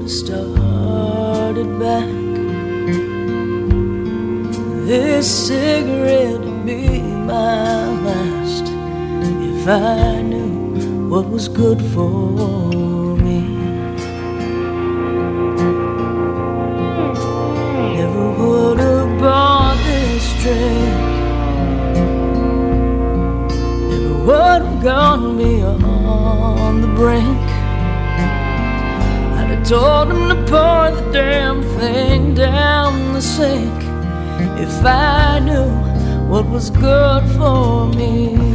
started back. This cigarette would be my last if I knew what was good for me. Never would have bought this drink. Never would have gone beyond the brink. I'd have told him to pour the damn thing down the sink if I knew what was good for me.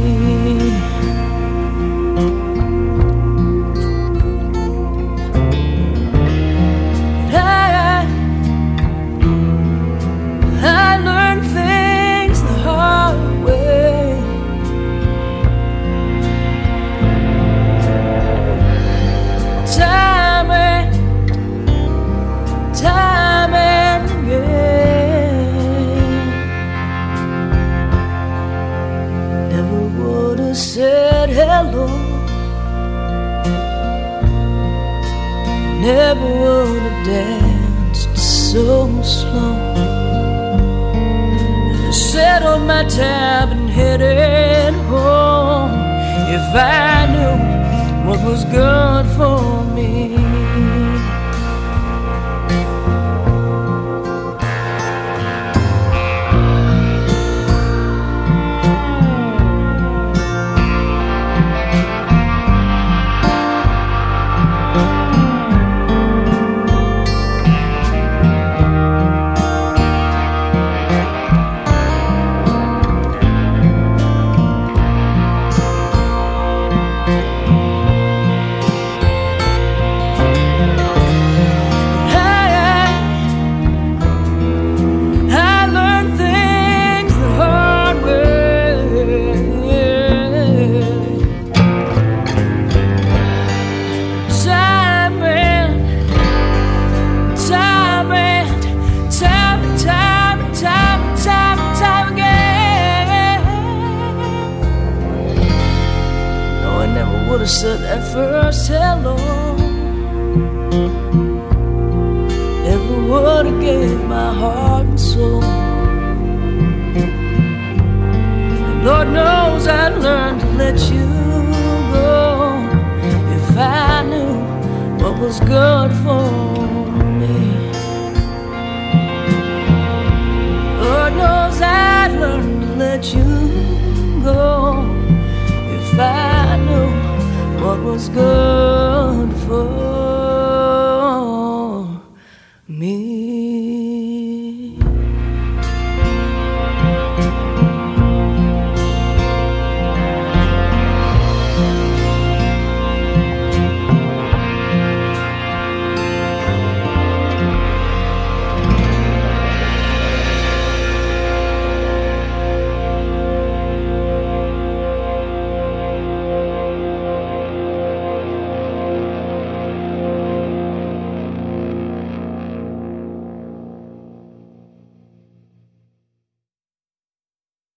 I learned things the hard way. Time and again. Never would have said hello. Never would have danced so slow. Settled my tab and headed home if I knew what was good for me. Said that first hello. Never would have gave my heart and soul. And Lord knows I'd learn to let you go if I knew what was good for me. Lord knows I'd learn to let you go if I knew what was good for me.